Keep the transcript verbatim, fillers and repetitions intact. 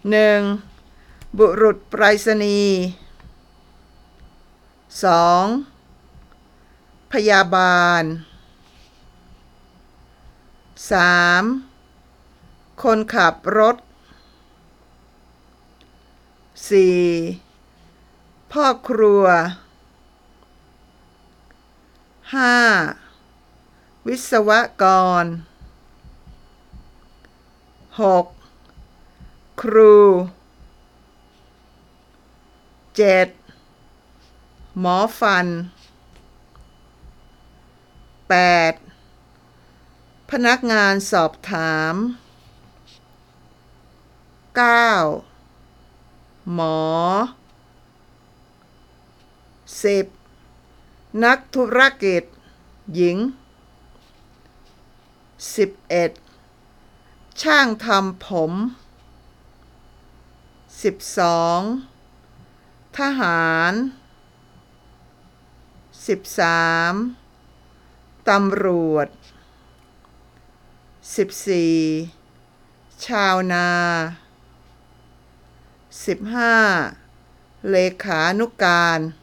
หนึ่งบุรุษไปรษณีย์สองพยาบาลสามคนขับรถสี่พ่อครัวห้าวิศวกรหกครูเจ็ดหมอฟันแปดพนักงานสอบถามเก้าหมอสิบนักธุรกิจหญิงสิบเอ็ดช่างทำผมสิบสองทหารสิบสามตำรวจสิบสี่ชาวนาสิบห้าเลขานุการ